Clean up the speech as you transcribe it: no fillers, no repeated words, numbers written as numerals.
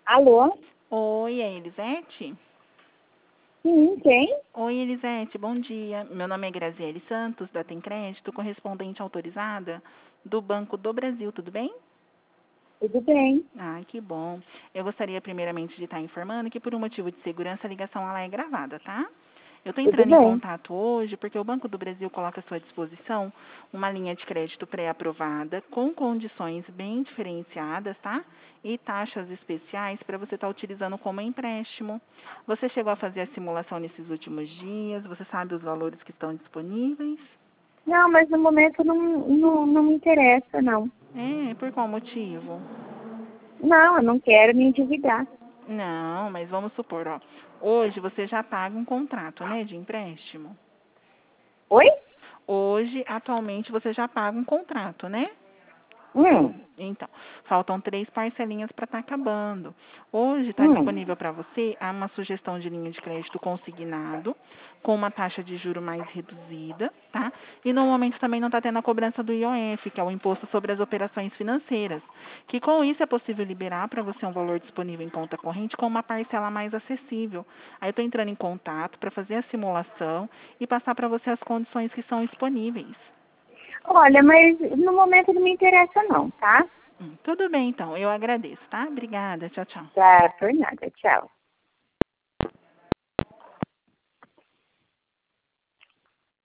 Alô? Oi, é Elisete? Sim, quem? Oi, Elisete, bom dia. Meu nome é Graziele Santos, da Tem Crédito, correspondente autorizada do Banco do Brasil, tudo bem? Tudo bem. Ai, que bom. Eu gostaria primeiramente de estar informando que por um motivo de segurança a ligação ela é gravada, tá? Eu estou Tudo entrando em bem. contato hoje porque o Banco do Brasil coloca à sua disposição uma linha de crédito pré-aprovada com condições bem diferenciadas, tá? E taxas especiais para você estar utilizando como empréstimo. Você chegou a fazer a simulação nesses últimos dias? Você sabe os valores que estão disponíveis? Não, mas no momento não me interessa, não. É, por qual motivo? Não, eu não quero me endividar. Não, mas vamos supor, ó. Hoje você já paga um contrato, né, de empréstimo. Oi? Hoje, atualmente, você já paga um contrato, né? Hum, Então, faltam 3 parcelinhas para estar acabando. Hoje está hum. disponível para você uma sugestão de linha de crédito consignado, com uma taxa de juro mais reduzida, tá? E no momento também não está tendo a cobrança do IOF, que é o Imposto sobre as Operações Financeiras, que com isso é possível liberar para você um valor disponível em conta corrente com uma parcela mais acessível. Aí eu estou entrando em contato para fazer a simulação e passar para você as condições que são disponíveis. Olha, mas no momento não me interessa, não, tá? Tudo bem, então. Eu agradeço, tá? Obrigada. Tchau, tchau. Tá, por nada. Tchau.